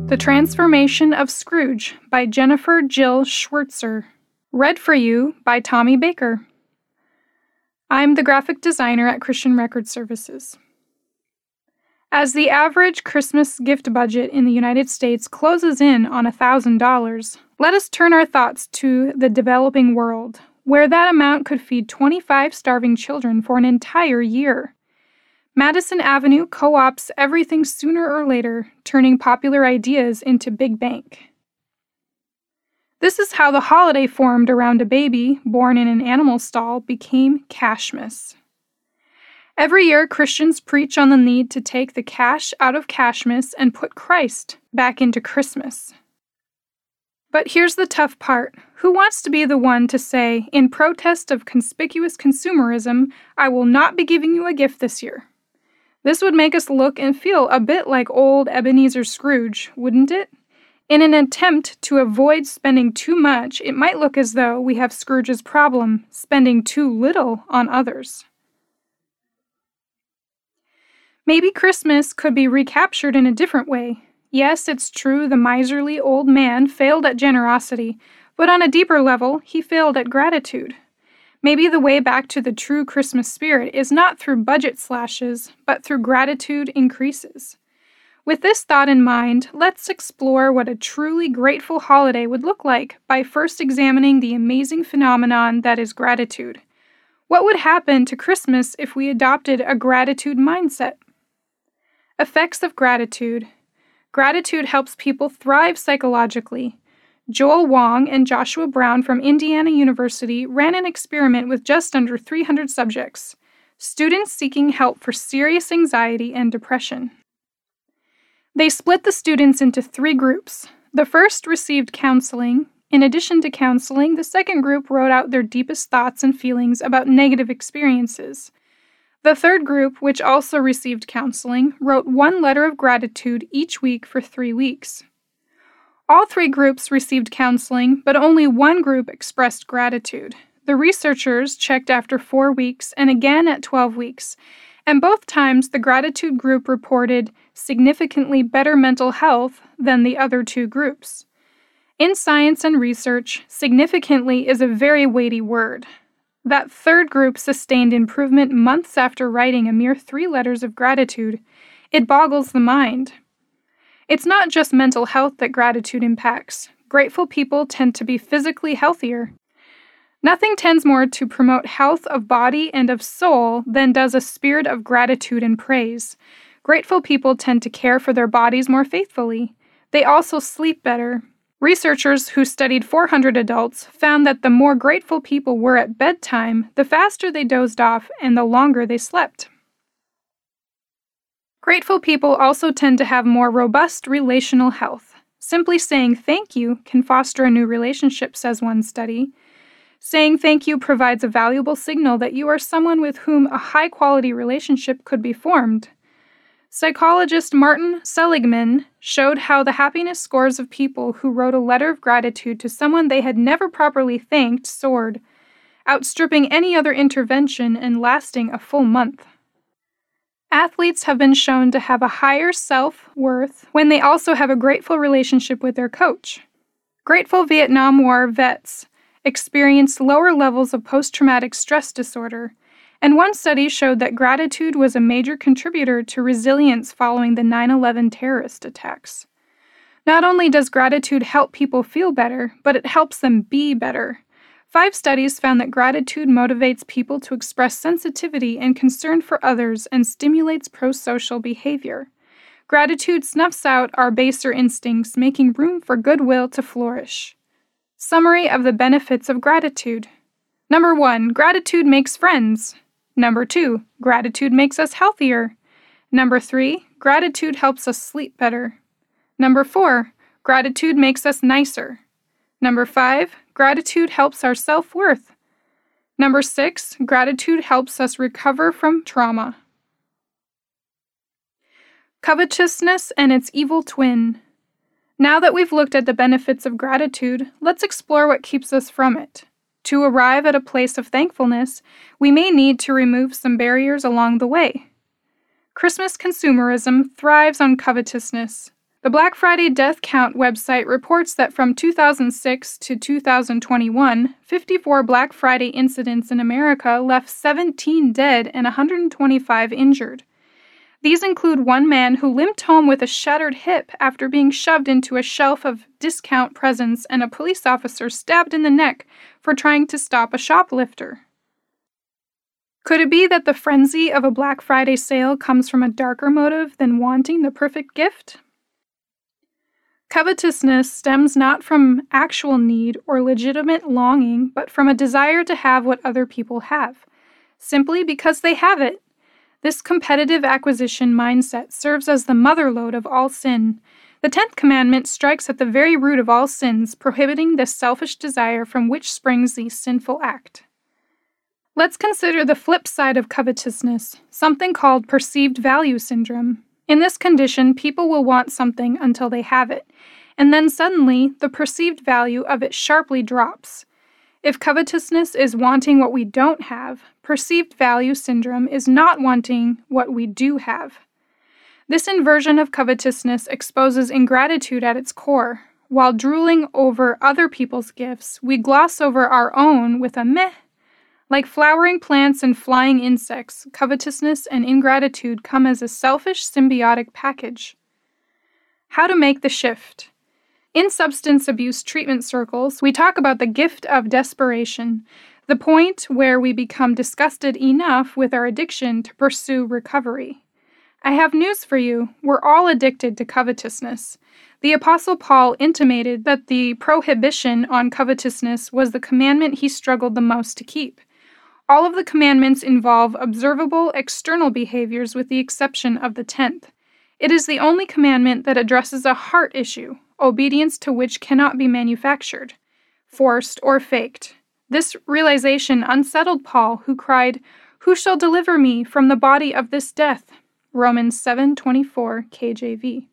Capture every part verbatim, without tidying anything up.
The Transformation of Scrooge by Jennifer Jill Schwartzer. Read for you by Tommy Baker. I'm the graphic designer at Christian Record Services. As the average Christmas gift budget in the United States closes in on one thousand dollars, let us turn our thoughts to the developing world, where that amount could feed twenty-five starving children for an entire year. Madison Avenue co-ops everything sooner or later, turning popular ideas into big bank. This is how the holiday formed around a baby born in an animal stall became Cashmas. Every year, Christians preach on the need to take the cash out of Cashmas and put Christ back into Christmas. But here's the tough part. Who wants to be the one to say, in protest of conspicuous consumerism, I will not be giving you a gift this year? This would make us look and feel a bit like old Ebenezer Scrooge, wouldn't it? In an attempt to avoid spending too much, it might look as though we have Scrooge's problem, spending too little on others. Maybe Christmas could be recaptured in a different way. Yes, it's true the miserly old man failed at generosity, but on a deeper level, he failed at gratitude. Maybe the way back to the true Christmas spirit is not through budget slashes, but through gratitude increases. With this thought in mind, let's explore what a truly grateful holiday would look like by first examining the amazing phenomenon that is gratitude. What would happen to Christmas if we adopted a gratitude mindset? Effects of gratitude. Gratitude helps people thrive psychologically. Joel Wong and Joshua Brown from Indiana University ran an experiment with just under three hundred subjects, students seeking help for serious anxiety and depression. They split the students into three groups. The first received counseling. In addition to counseling, the second group wrote out their deepest thoughts and feelings about negative experiences. The third group, which also received counseling, wrote one letter of gratitude each week for three weeks. All three groups received counseling, but only one group expressed gratitude. The researchers checked after four weeks and again at twelve weeks, and both times the gratitude group reported significantly better mental health than the other two groups. In science and research, significantly is a very weighty word. That third group sustained improvement months after writing a mere three letters of gratitude. It boggles the mind. It's not just mental health that gratitude impacts. Grateful people tend to be physically healthier. Nothing tends more to promote health of body and of soul than does a spirit of gratitude and praise. Grateful people tend to care for their bodies more faithfully. They also sleep better. Researchers who studied four hundred adults found that the more grateful people were at bedtime, the faster they dozed off and the longer they slept. Grateful people also tend to have more robust relational health. Simply saying thank you can foster a new relationship, says one study. Saying thank you provides a valuable signal that you are someone with whom a high-quality relationship could be formed. Psychologist Martin Seligman showed how the happiness scores of people who wrote a letter of gratitude to someone they had never properly thanked soared, outstripping any other intervention and lasting a full month. Athletes have been shown to have a higher self-worth when they also have a grateful relationship with their coach. Grateful Vietnam War vets experienced lower levels of post-traumatic stress disorder, and one study showed that gratitude was a major contributor to resilience following the nine eleven terrorist attacks. Not only does gratitude help people feel better, but it helps them be better. Five studies found that gratitude motivates people to express sensitivity and concern for others and stimulates pro-social behavior. Gratitude snuffs out our baser instincts, making room for goodwill to flourish. Summary of the benefits of gratitude. Number one, gratitude makes friends. Number two, gratitude makes us healthier. Number three, gratitude helps us sleep better. Number four, gratitude makes us nicer. Number five, gratitude helps our self-worth. Number six, gratitude helps us recover from trauma. Covetousness and its evil twin. Now that we've looked at the benefits of gratitude, let's explore what keeps us from it. To arrive at a place of thankfulness, we may need to remove some barriers along the way. Christmas consumerism thrives on covetousness. The Black Friday Death Count website reports that from two thousand six to two thousand twenty-one, fifty-four Black Friday incidents in America left seventeen dead and one hundred twenty-five injured. These include one man who limped home with a shattered hip after being shoved into a shelf of discount presents and a police officer stabbed in the neck for trying to stop a shoplifter. Could it be that the frenzy of a Black Friday sale comes from a darker motive than wanting the perfect gift? Covetousness stems not from actual need or legitimate longing, but from a desire to have what other people have, simply because they have it. This competitive acquisition mindset serves as the motherlode of all sin. The tenth commandment strikes at the very root of all sins, prohibiting the selfish desire from which springs the sinful act. Let's consider the flip side of covetousness, something called perceived value syndrome. In this condition, people will want something until they have it, and then suddenly the perceived value of it sharply drops. If covetousness is wanting what we don't have, perceived value syndrome is not wanting what we do have. This inversion of covetousness exposes ingratitude at its core. While drooling over other people's gifts, we gloss over our own with a meh. Like flowering plants and flying insects, covetousness and ingratitude come as a selfish symbiotic package. How to make the shift? In substance abuse treatment circles, we talk about the gift of desperation, the point where we become disgusted enough with our addiction to pursue recovery. I have news for you. We're all addicted to covetousness. The Apostle Paul intimated that the prohibition on covetousness was the commandment he struggled the most to keep. All of the commandments involve observable external behaviors with the exception of the tenth. It is the only commandment that addresses a heart issue, obedience to which cannot be manufactured, forced, or faked. This realization unsettled Paul, who cried, "Who shall deliver me from the body of this death?" Romans seven twenty-four K J V.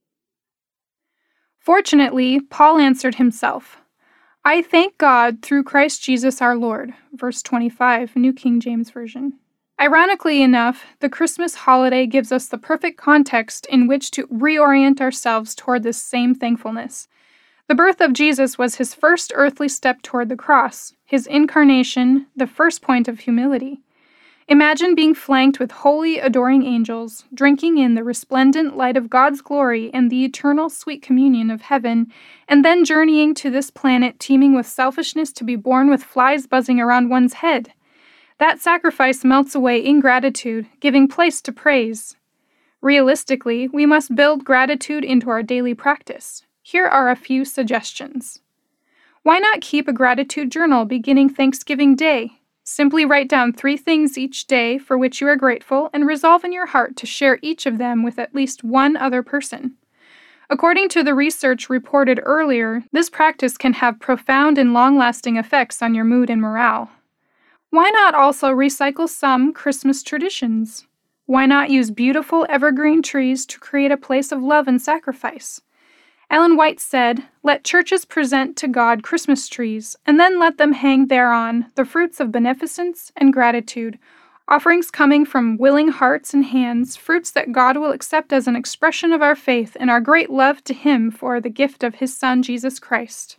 Fortunately, Paul answered himself, "I thank God through Christ Jesus our Lord," verse twenty-five, New King James Version. Ironically enough, the Christmas holiday gives us the perfect context in which to reorient ourselves toward this same thankfulness. The birth of Jesus was his first earthly step toward the cross, his incarnation, the first point of humility. Imagine being flanked with holy, adoring angels, drinking in the resplendent light of God's glory and the eternal sweet communion of heaven, and then journeying to this planet teeming with selfishness to be born with flies buzzing around one's head. That sacrifice melts away ingratitude, giving place to praise. Realistically, we must build gratitude into our daily practice. Here are a few suggestions. Why not keep a gratitude journal beginning Thanksgiving Day? Simply write down three things each day for which you are grateful and resolve in your heart to share each of them with at least one other person. According to the research reported earlier, this practice can have profound and long-lasting effects on your mood and morale. Why not also recycle some Christmas traditions? Why not use beautiful evergreen trees to create a place of love and sacrifice? Ellen White said, "Let churches present to God Christmas trees, and then let them hang thereon the fruits of beneficence and gratitude, offerings coming from willing hearts and hands, fruits that God will accept as an expression of our faith and our great love to Him for the gift of His Son, Jesus Christ."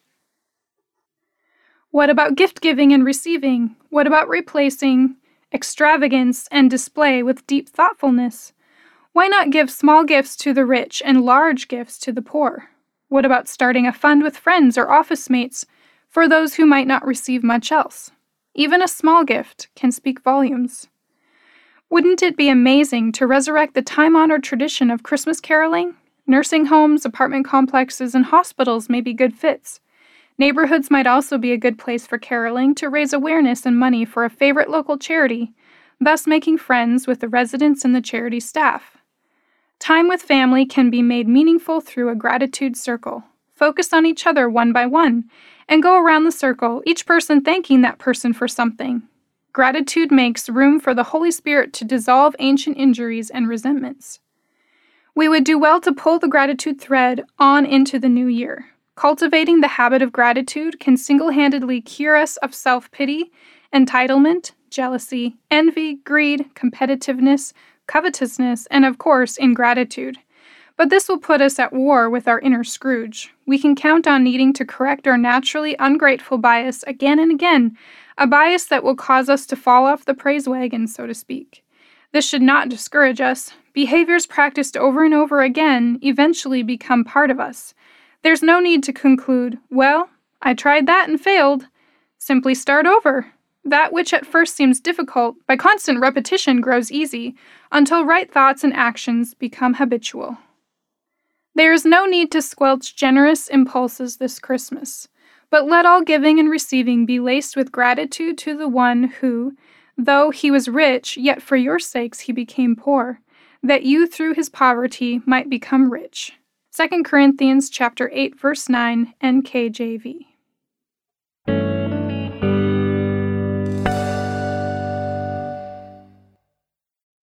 What about gift-giving and receiving? What about replacing extravagance and display with deep thoughtfulness? Why not give small gifts to the rich and large gifts to the poor? What about starting a fund with friends or office mates for those who might not receive much else? Even a small gift can speak volumes. Wouldn't it be amazing to resurrect the time-honored tradition of Christmas caroling? Nursing homes, apartment complexes, and hospitals may be good fits. Neighborhoods might also be a good place for caroling to raise awareness and money for a favorite local charity, thus making friends with the residents and the charity staff. Time with family can be made meaningful through a gratitude circle. Focus on each other one by one, and go around the circle, each person thanking that person for something. Gratitude makes room for the Holy Spirit to dissolve ancient injuries and resentments. We would do well to pull the gratitude thread on into the new year. Cultivating the habit of gratitude can single-handedly cure us of self-pity, entitlement, jealousy, envy, greed, competitiveness, covetousness, and of course, ingratitude. But this will put us at war with our inner Scrooge. We can count on needing to correct our naturally ungrateful bias again and again, a bias that will cause us to fall off the praise wagon, so to speak. This should not discourage us. Behaviors practiced over and over again eventually become part of us. There's no need to conclude, well, I tried that and failed. Simply start over. That which at first seems difficult, by constant repetition grows easy, until right thoughts and actions become habitual. There is no need to squelch generous impulses this Christmas, but let all giving and receiving be laced with gratitude to the one who, though he was rich, yet for your sakes he became poor, that you through his poverty might become rich. Second Corinthians chapter eight, verse nine, N K J V.